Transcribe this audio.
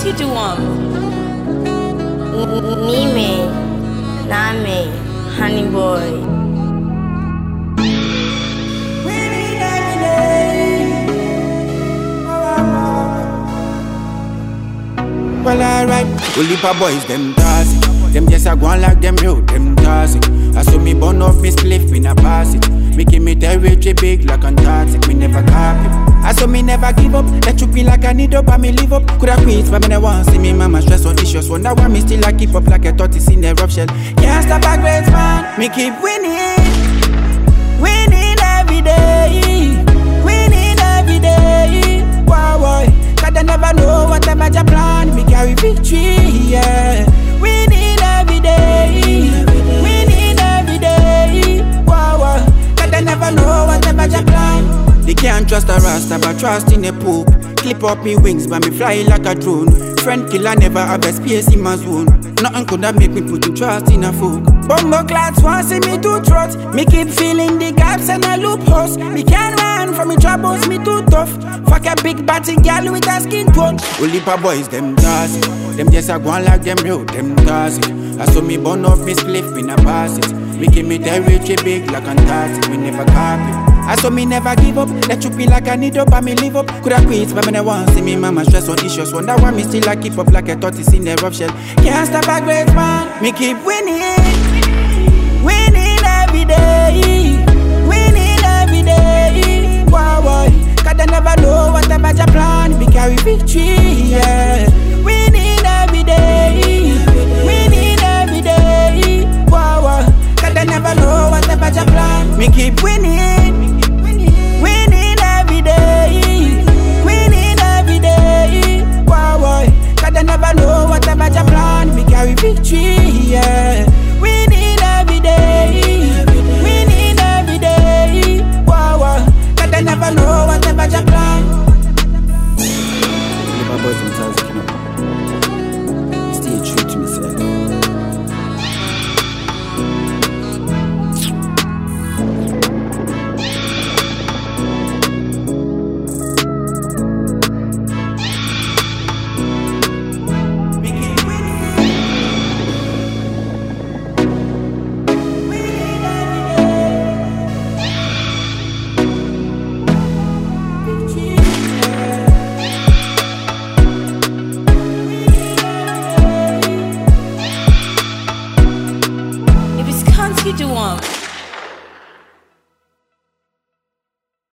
you do Nime, Name, Honey Boy. Well, alright, only pa boys, them toxic. Them just a go on like them road, them toxic. I saw me burn off me spliff, me na pass it. Making me territory big like Antarctic, me never copy. I saw me never give up, that you be like I need up and me live up. Coulda quit, but me no want see me mama stress on issues. Wonder why me still I keep up like a tortoise in the rough shell. Can't stop a great man, me keep winning. Winning every day. Winning every day. Wow, boy. Cause I never know what time I plan. Me carry victory, yeah. Winning every day. Winning every day. Wow, wow. Cause I never know what time I plan. They can't trust a rasta, but trust in a poop. Clip up me wings, but me fly like a drone. Friend killer never have a space in my zone. Nothing could have make me put in trust in a folk. Bumbo clads want see me do trot. Me keep feeling the gaps and the loopholes. Me can't run from me troubles, me too tough. Fuck a big batty girl with a skin tone. Only pa boys, them toxic. Them just a go on like them road, them toxic. I saw me burn off me spliff, me na pass it. Making me territory big like Antarctic, me never copy. I saw me never give up, that you feel like I need up and me live up. Coulda quit, but me no want see me mama stress on issues. Wonder why me still I keep up like a tortoise in the rough shell. Can't stop a great man, me keep winning. Winning every day. Winning every day. Wow, boy. Cause I never know what time I plan. Me carry victory, yeah. Winning every day. Winning every day. Wow, wow. Cause I never know what time I plan. Me keep winning.